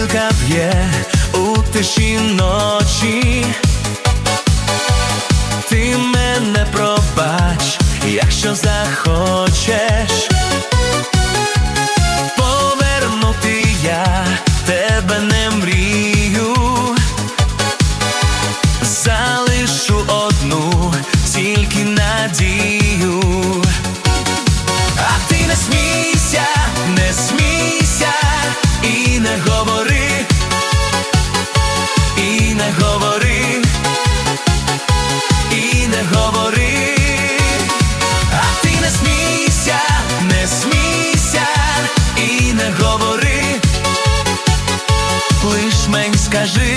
сопілка б'є у тиші ночі. Ти мене пробач, якщо захочеш. Повернути я тебе не мрію, залишу одну тільки надію. А ти не смійся, не смійся і не говори, і не говори, і не говори. А ти не смійся, не смійся і не говори, лиш мені скажи.